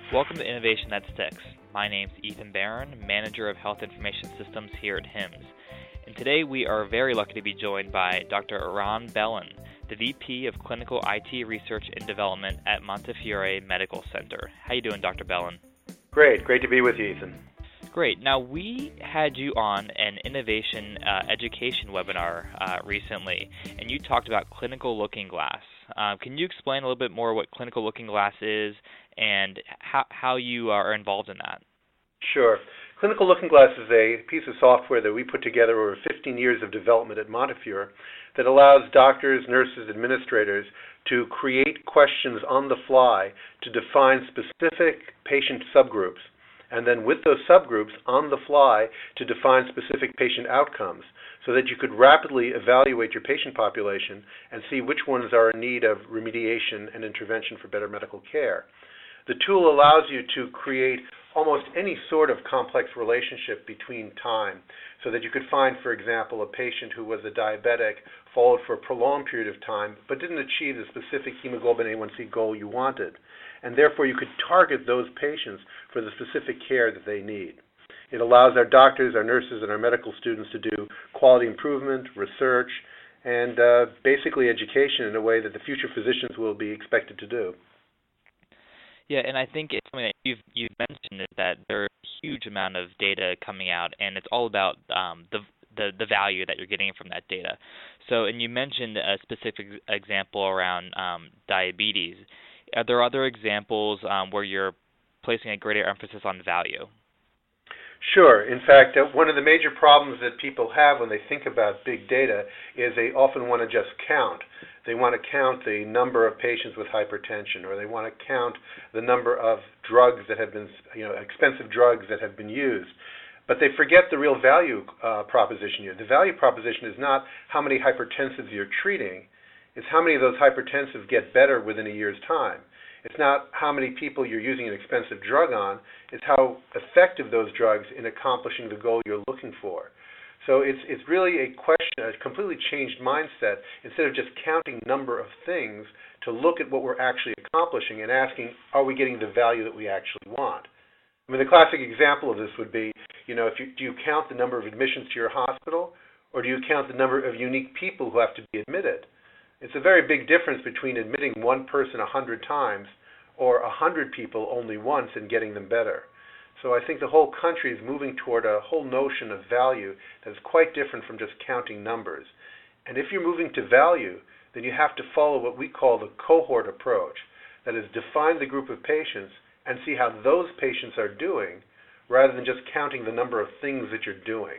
Welcome to Innovation That Sticks. My name's Ethan Barron, Manager of Health Information Systems here at HIMSS. And today we are very lucky to be joined by Dr. Eran Bellin, the VP of Clinical IT Research and Development at Montefiore Medical Center. How you doing, Dr. Bellin? Great to be with you, Ethan. Great. Now, we had you on an innovation education webinar recently, and you talked about Clinical Looking Glass. Can you explain a little bit more what Clinical Looking Glass is and how you are involved in that? Sure. Clinical Looking Glass is a piece of software that we put together over 15 years of development at Montefiore that allows doctors, nurses, administrators to create questions on the fly to define specific patient subgroups, and then with those subgroups on the fly to define specific patient outcomes so that you could rapidly evaluate your patient population and see which ones are in need of remediation and intervention for better medical care. The tool allows you to create almost any sort of complex relationship between time so that you could find, for example, a patient who was a diabetic, followed for a prolonged period of time, but didn't achieve the specific hemoglobin A1C goal you wanted. And therefore, you could target those patients for the specific care that they need. It allows our doctors, our nurses, and our medical students to do quality improvement, research, and basically education in a way that the future physicians will be expected to do. Yeah, and I think it's something that you've mentioned is that there's a huge amount of data coming out, and it's all about the value that you're getting from that data. So, and you mentioned a specific example around diabetes. Are there other examples where you're placing a greater emphasis on value? Sure. In fact, one of the major problems that people have when they think about big data is they often want to just count. They want to count the number of patients with hypertension, or they want to count the number of drugs that have been, expensive drugs that have been used. But they forget the real value proposition here. The value proposition is not how many hypertensives you're treating. It's how many of those hypertensives get better within a year's time. It's not how many people you're using an expensive drug on. It's how effective those drugs in accomplishing the goal you're looking for. So it's really a question, a completely changed mindset, instead of just counting number of things, to look at what we're actually accomplishing and asking, are we getting the value that we actually want? I mean, the classic example of this would be, do you count the number of admissions to your hospital, or do you count the number of unique people who have to be admitted? It's a very big difference between admitting one person 100 times or 100 people only once and getting them better. So I think the whole country is moving toward a whole notion of value that is quite different from just counting numbers. And if you're moving to value, then you have to follow what we call the cohort approach. That is, define the group of patients and see how those patients are doing, rather than just counting the number of things that you're doing.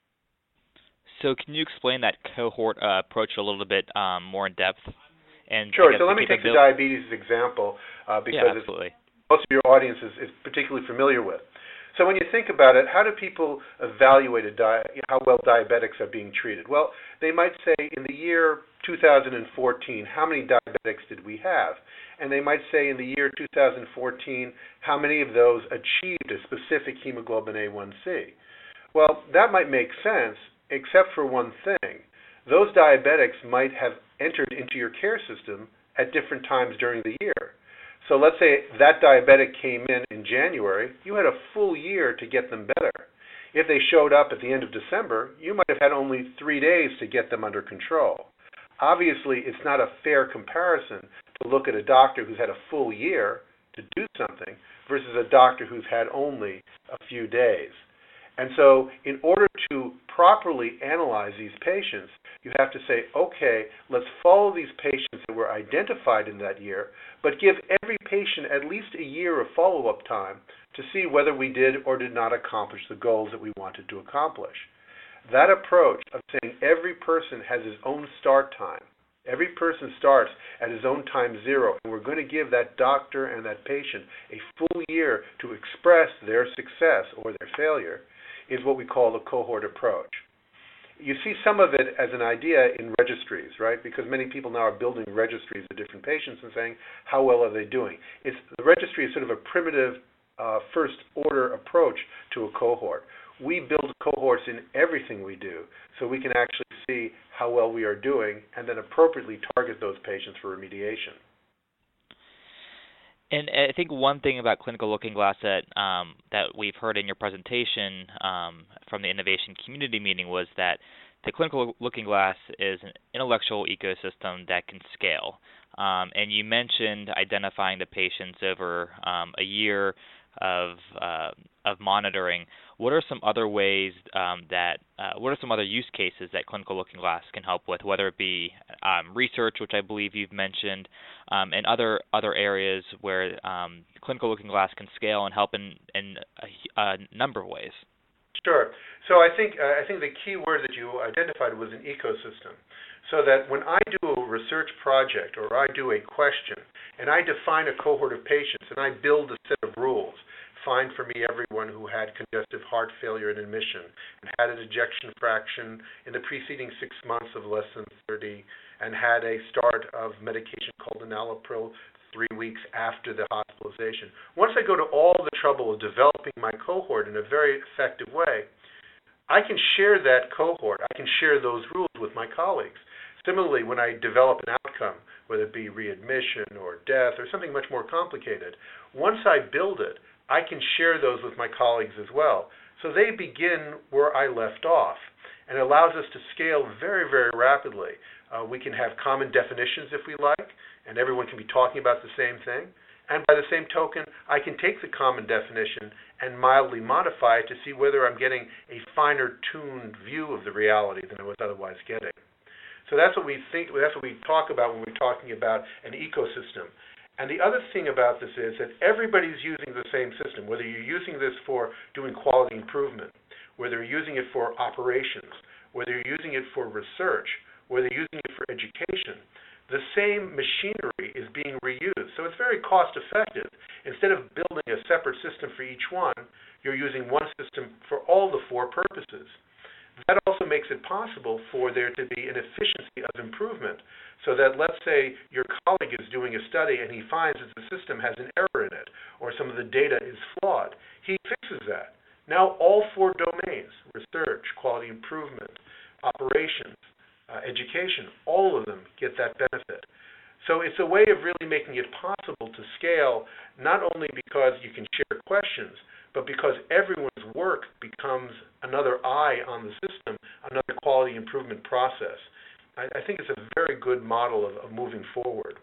So can you explain that cohort approach a little bit more in depth? And sure. So let me take the diabetes example because most of your audience is particularly familiar with. So when you think about it, how do people evaluate how well diabetics are being treated? Well, they might say in the year 2014, how many diabetics did we have? And they might say in the year 2014, how many of those achieved a specific hemoglobin A1C? Well, that might make sense, except for one thing. Those diabetics might have entered into your care system at different times during the year. So let's say that diabetic came in January, you had a full year to get them better. If they showed up at the end of December, you might have had only 3 days to get them under control. Obviously, it's not a fair comparison to look at a doctor who's had a full year to do something versus a doctor who's had only a few days. And so in order to properly analyze these patients, you have to say, okay, let's follow these patients that were identified in that year, but give every patient at least a year of follow-up time to see whether we did or did not accomplish the goals that we wanted to accomplish. That approach of saying every person has his own start time, every person starts at his own time zero, and we're going to give that doctor and that patient a full year to express their success or their failure, is what we call the cohort approach. You see some of it as an idea in registries, right? Because many people now are building registries of different patients and saying, how well are they doing? The registry is sort of a primitive first-order approach to a cohort. We build cohorts in everything we do so we can actually see how well we are doing and then appropriately target those patients for remediation. And I think one thing about Clinical Looking Glass that we've heard in your presentation from the innovation community meeting was that the Clinical Looking Glass is an intellectual ecosystem that can scale. And you mentioned identifying the patients over a year of monitoring. What are some other ways what are some other use cases that Clinical Looking Glass can help with, whether it be research, which I believe you've mentioned, and other areas where Clinical Looking Glass can scale and help in a number of ways? Sure. So I think the key word that you identified was an ecosystem. So that when I do a research project or I do a question and I define a cohort of patients and I build a set of rules, find for me everyone who had congestive heart failure in admission and had an ejection fraction in the preceding 6 months of less than 30 and had a start of medication called enalapril 3 weeks after the hospitalization. Once I go to all the trouble of developing my cohort in a very effective way, I can share that cohort. I can share those rules with my colleagues. Similarly, when I develop an outcome, whether it be readmission or death or something much more complicated, once I build it, I can share those with my colleagues as well. So they begin where I left off, and it allows us to scale very, very rapidly. We can have common definitions if we like, and everyone can be talking about the same thing. And by the same token, I can take the common definition and mildly modify it to see whether I'm getting a finer-tuned view of the reality than I was otherwise getting. So that's what we talk about when we're talking about an ecosystem. And the other thing about this is that everybody's using the same system, whether you're using this for doing quality improvement, whether you're using it for operations, whether you're using it for research, whether you're using it for education. The same machinery is being reused. So it's very cost effective. Instead of building a separate system for each one, you're using one system for all the 4 purposes. That also makes it possible for there to be an efficiency of improvement, so that let's say your colleague is doing a study and he finds that the system has an error in it or some of the data is flawed. He fixes that. Now all 4 domains, research, quality improvement, operations, education, all of them get that benefit. So it's a way of really making it possible to scale, not only because you can share questions, but because everyone's work becomes another eye on the system, another quality improvement process. I think it's a very good model of moving forward,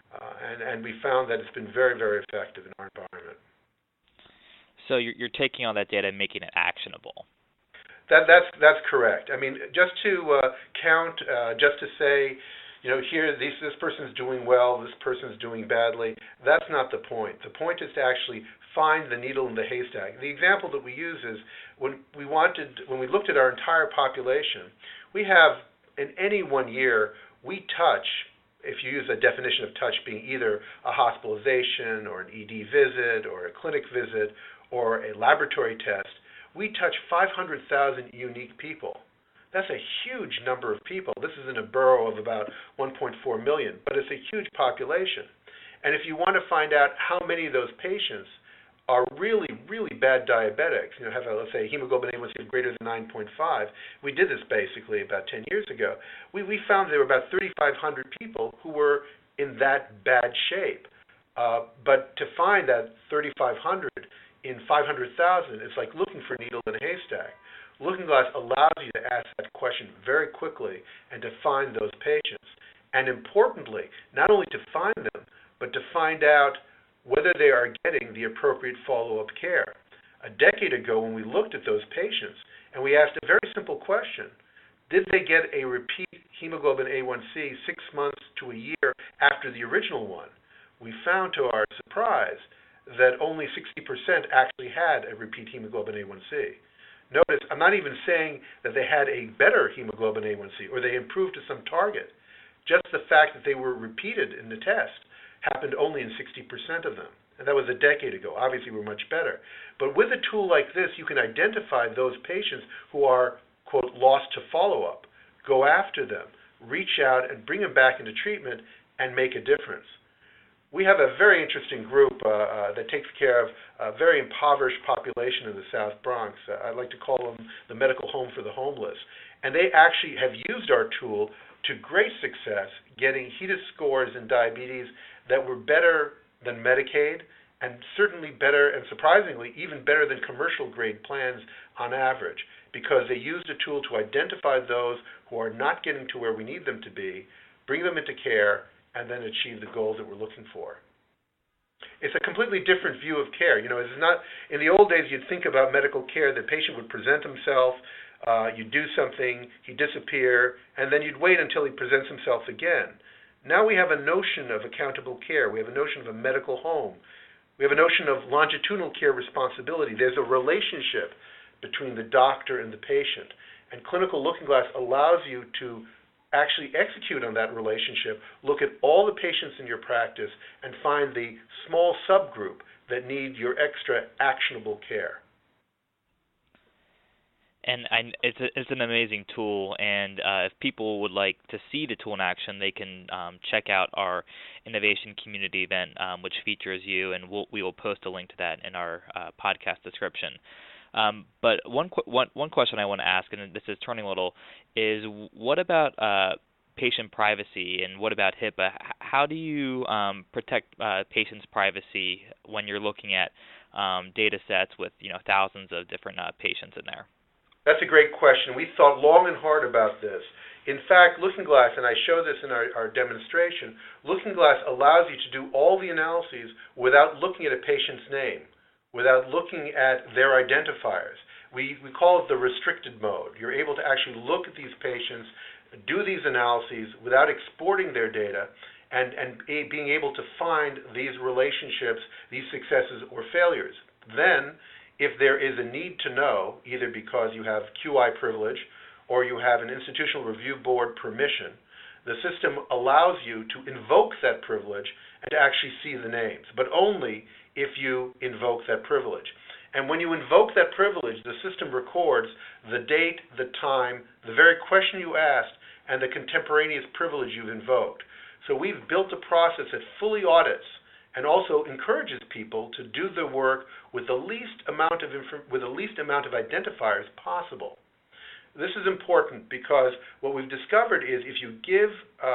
and we found that it's been very, very effective in our environment. So you're taking all that data and making it actionable. That's correct. I mean, just to count, just to say, here this person's doing well, this person's doing badly, that's not the point. The point is to actually find the needle in the haystack. The example that we use is when we looked at our entire population, we have in any 1 year, we touch, if you use a definition of touch being either a hospitalization or an ED visit or a clinic visit or a laboratory test, we touch 500,000 unique people. That's a huge number of people. This is in a borough of about 1.4 million, but it's a huge population. And if you want to find out how many of those patients are really, really bad diabetics, have let's say hemoglobin A1C greater than 9.5, we did this basically about 10 years ago. We found there were about 3,500 people who were in that bad shape. But to find that 3,500 in 500,000, it's like looking for a needle in a haystack. Looking Glass allows you to ask that question very quickly and to find those patients. And importantly, not only to find them, but to find out whether they are getting the appropriate follow-up care. A decade ago, when we looked at those patients and we asked a very simple question, did they get a repeat hemoglobin A1C 6 months to a year after the original one? We found to our surprise that only 60% actually had a repeat hemoglobin A1C. Notice, I'm not even saying that they had a better hemoglobin A1C or they improved to some target. Just the fact that they were repeated in the test happened only in 60% of them. And that was a decade ago. Obviously, we're much better. But with a tool like this, you can identify those patients who are, quote, lost to follow-up, go after them, reach out and bring them back into treatment and make a difference. We have a very interesting group that takes care of a very impoverished population in the South Bronx. I like to call them the medical home for the homeless. And they actually have used our tool to great success, getting HEDIS scores in diabetes that were better than Medicaid, and certainly better, and surprisingly, even better than commercial grade plans on average, because they used a tool to identify those who are not getting to where we need them to be, bring them into care, and then achieve the goals that we're looking for. It's a completely different view of care. It's not, in the old days, you'd think about medical care, the patient would present himself, you'd do something, he'd disappear, and then you'd wait until he presents himself again. Now we have a notion of accountable care. We have a notion of a medical home. We have a notion of longitudinal care responsibility. There's a relationship between the doctor and the patient. And Clinical Looking Glass allows you to actually execute on that relationship, look at all the patients in your practice, and find the small subgroup that need your extra actionable care. And it's an amazing tool, and if people would like to see the tool in action, they can check out our Innovation Community event, which features you, and we will post a link to that in our podcast description. But one question I want to ask, and this is turning a little, is what about patient privacy, and what about HIPAA? How do you protect patients' privacy when you're looking at data sets with thousands of different patients in there? That's a great question. We thought long and hard about this. In fact, Looking Glass, and I show this in our demonstration, Looking Glass allows you to do all the analyses without looking at a patient's name, without looking at their identifiers. We call it the restricted mode. You're able to actually look at these patients, do these analyses without exporting their data, and being able to find these relationships, these successes or failures. Then, if there is a need to know, either because you have QI privilege or you have an institutional review board permission, the system allows you to invoke that privilege and to actually see the names, but only if you invoke that privilege. And when you invoke that privilege, the system records the date, the time, the very question you asked, and the contemporaneous privilege you've invoked. So we've built a process that fully audits and also encourages people to do the work with the least amount of identifiers possible. This is important because what we've discovered is if you give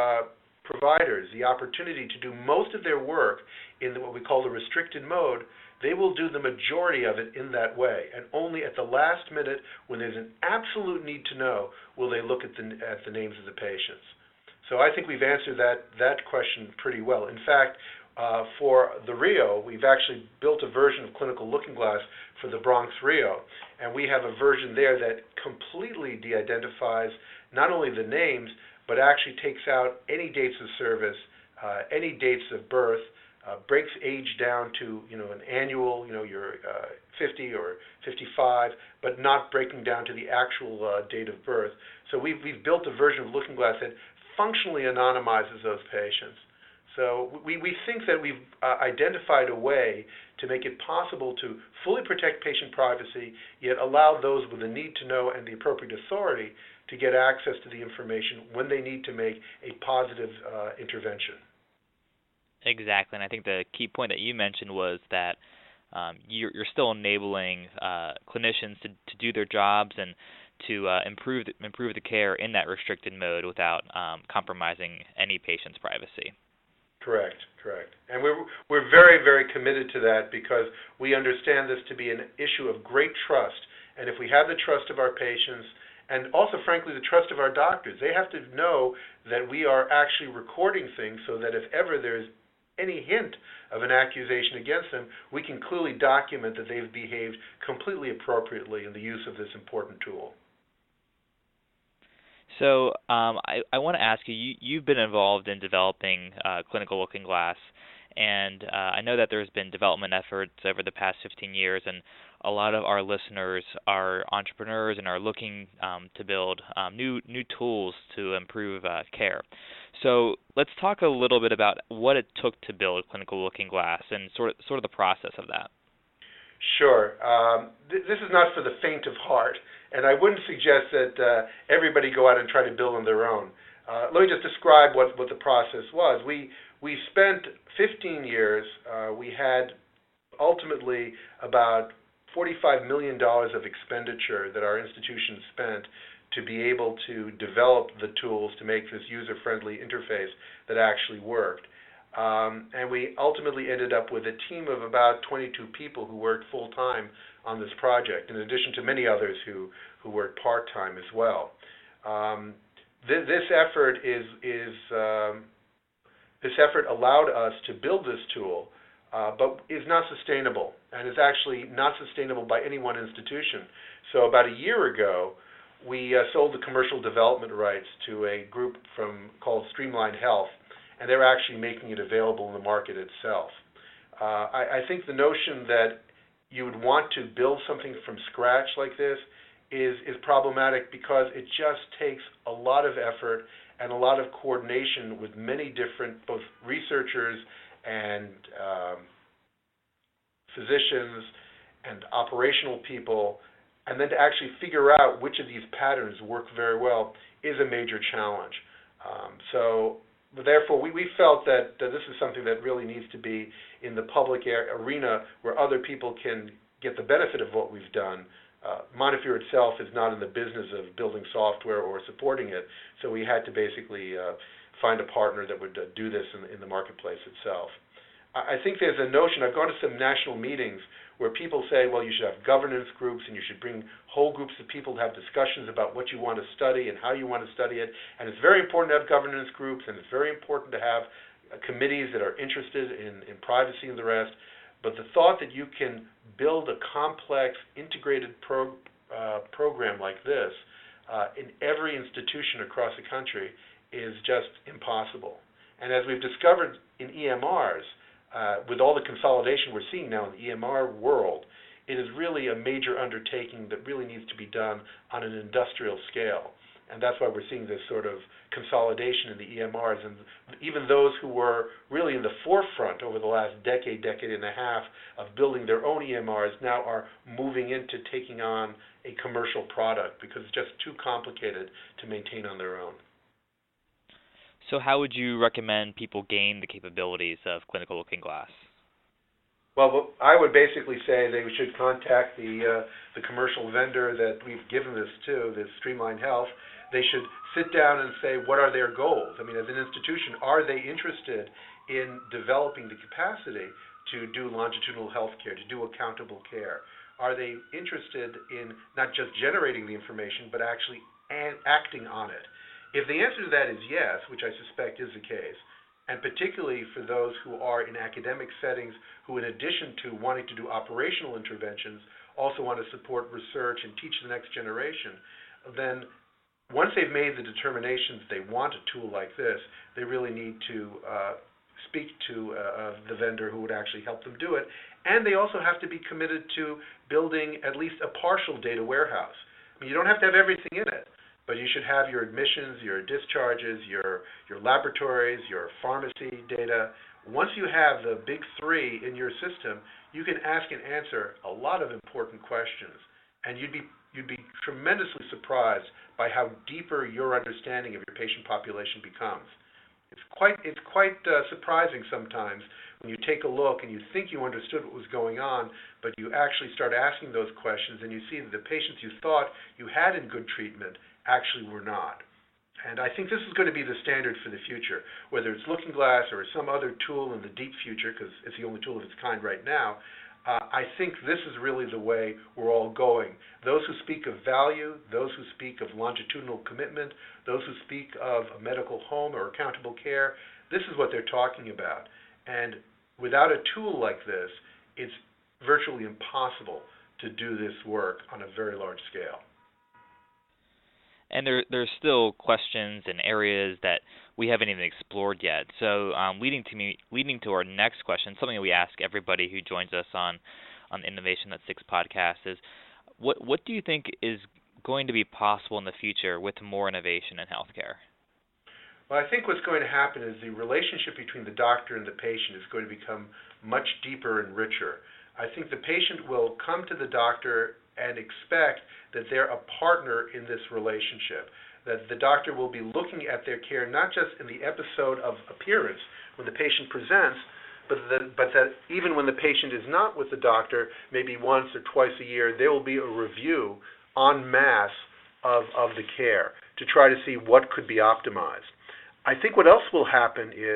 providers the opportunity to do most of their work in what we call the restricted mode, they will do the majority of it in that way. And only at the last minute, when there's an absolute need to know, will they look at the names of the patients. So I think we've answered that question pretty well. In fact, for the Rio, we've actually built a version of Clinical Looking Glass for the Bronx Rio, and we have a version there that completely de-identifies not only the names, but actually takes out any dates of service, any dates of birth, breaks age down to an annual, you're 50 or 55, but not breaking down to the actual date of birth. So we've built a version of Looking Glass that functionally anonymizes those patients. So we think that we've identified a way to make it possible to fully protect patient privacy, yet allow those with the need to know and the appropriate authority to get access to the information when they need to make a positive intervention. Exactly, and I think the key point that you mentioned was that you're still enabling clinicians to do their jobs and to improve the care in that restricted mode without compromising any patient's privacy. Correct. And we're very, very committed to that because we understand this to be an issue of great trust. And if we have the trust of our patients and also, frankly, the trust of our doctors, they have to know that we are actually recording things so that if ever there's any hint of an accusation against them, we can clearly document that they've behaved completely appropriately in the use of this important tool. So I want to ask you, you've been involved in developing Clinical Looking Glass, and I know that there's been development efforts over the past 15 years, and a lot of our listeners are entrepreneurs and are looking to build new tools to improve care. So let's talk a little bit about what it took to build Clinical Looking Glass and sort of the process of that. Sure. This is not for the faint of heart, and I wouldn't suggest that everybody go out and try to build on their own. Let me just describe what the process was. We spent 15 years. We had ultimately about $45 million of expenditure that our institution spent to be able to develop the tools to make this user-friendly interface that actually worked. And we ultimately ended up with a team of about 22 people who worked full-time on this project, in addition to many others who worked part-time as well. This effort allowed us to build this tool, but is not sustainable, and is actually not sustainable by any one institution. So about a year ago, we sold the commercial development rights to a group called Streamline Health, and they're actually making it available in the market itself. I think the notion that you would want to build something from scratch like this is problematic, because it just takes a lot of effort and a lot of coordination with many different both researchers and physicians and operational people, and then to actually figure out which of these patterns work very well is a major challenge. Therefore, we felt that this is something that really needs to be in the public arena where other people can get the benefit of what we've done. Montefiore itself is not in the business of building software or supporting it, so we had to basically find a partner that would do this in the marketplace itself. I think there's a notion, I've gone to some national meetings where people say, well, you should have governance groups and you should bring whole groups of people to have discussions about what you want to study and how you want to study it. And it's very important to have governance groups, and it's very important to have committees that are interested in privacy and the rest. But the thought that you can build a complex, integrated program like this in every institution across the country is just impossible. And as we've discovered in EMRs, with all the consolidation we're seeing now in the EMR world, it is really a major undertaking that really needs to be done on an industrial scale. And that's why we're seeing this sort of consolidation in the EMRs. And even those who were really in the forefront over the last decade and a half of building their own EMRs now are moving into taking on a commercial product because it's just too complicated to maintain on their own. So how would you recommend people gain the capabilities of Clinical Looking Glass? Well, I would basically say they should contact the commercial vendor that we've given this to, this Streamline Health. They should sit down and say, what are their goals? I mean, as an institution, are they interested in developing the capacity to do longitudinal health care, to do accountable care? Are they interested in not just generating the information, but actually acting on it? If the answer to that is yes, which I suspect is the case, and particularly for those who are in academic settings who, in addition to wanting to do operational interventions, also want to support research and teach the next generation, then once they've made the determination that they want a tool like this, they really need to speak to the vendor who would actually help them do it. And they also have to be committed to building at least a partial data warehouse. I mean, you don't have to have everything in it, but you should have your admissions, your discharges, your laboratories, your pharmacy data. Once you have the big three in your system, you can ask and answer a lot of important questions, and you'd be tremendously surprised by how deeper your understanding of your patient population becomes. It's quite surprising sometimes when you take a look and you think you understood what was going on, but you actually start asking those questions and you see that the patients you thought you had in good treatment actually were not. And I think this is going to be the standard for the future, whether it's Looking Glass or some other tool in the deep future, because it's the only tool of its kind right now. I think this is really the way we're all going. Those who speak of value, those who speak of longitudinal commitment, those who speak of a medical home or accountable care, this is what they're talking about. And without a tool like this, it's virtually impossible to do this work on a very large scale. And there's still questions and areas that we haven't even explored yet. So leading to our next question, something that we ask everybody who joins us on the Innovation That Sticks podcast is, what do you think is going to be possible in the future with more innovation in healthcare? Well, I think what's going to happen is the relationship between the doctor and the patient is going to become much deeper and richer. I think the patient will come to the doctor and expect that they're a partner in this relationship, that the doctor will be looking at their care not just in the episode of appearance when the patient presents, but that even when the patient is not with the doctor, maybe once or twice a year, there will be a review en masse of the care to try to see what could be optimized. I think what else will happen is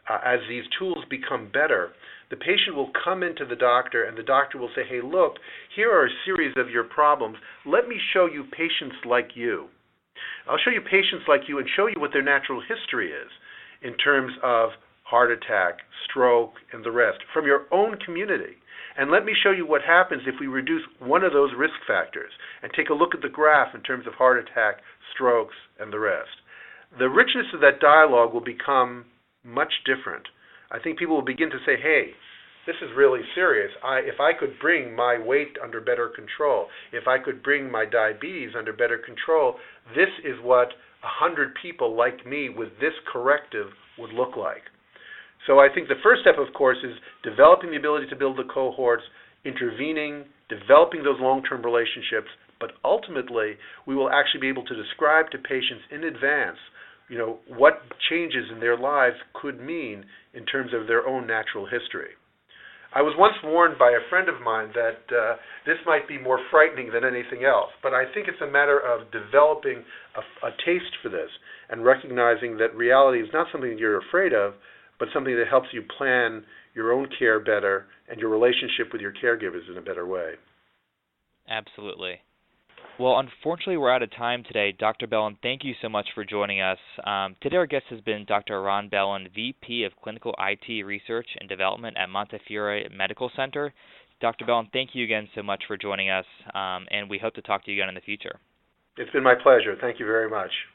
as these tools become better, the patient will come into the doctor and the doctor will say, hey, look, here are a series of your problems. Let me show you patients like you. I'll show you patients like you and show you what their natural history is in terms of heart attack, stroke, and the rest from your own community. And let me show you what happens if we reduce one of those risk factors and take a look at the graph in terms of heart attack, strokes, and the rest. The richness of that dialogue will become much different. I think people will begin to say, hey, this is really serious. If I could bring my weight under better control, if I could bring my diabetes under better control, this is what 100 people like me with this corrective would look like. So I think the first step, of course, is developing the ability to build the cohorts, intervening, developing those long-term relationships, but ultimately we will actually be able to describe to patients in advance what changes in their lives could mean in terms of their own natural history. I was once warned by a friend of mine that this might be more frightening than anything else, but I think it's a matter of developing a taste for this and recognizing that reality is not something that you're afraid of, but something that helps you plan your own care better and your relationship with your caregivers in a better way. Absolutely. Well, unfortunately, we're out of time today. Dr. Bellin, thank you so much for joining us. Today our guest has been Dr. Eran Bellin, VP of Clinical IT Research and Development at Montefiore Medical Center. Dr. Bellin, thank you again so much for joining us, and we hope to talk to you again in the future. It's been my pleasure. Thank you very much.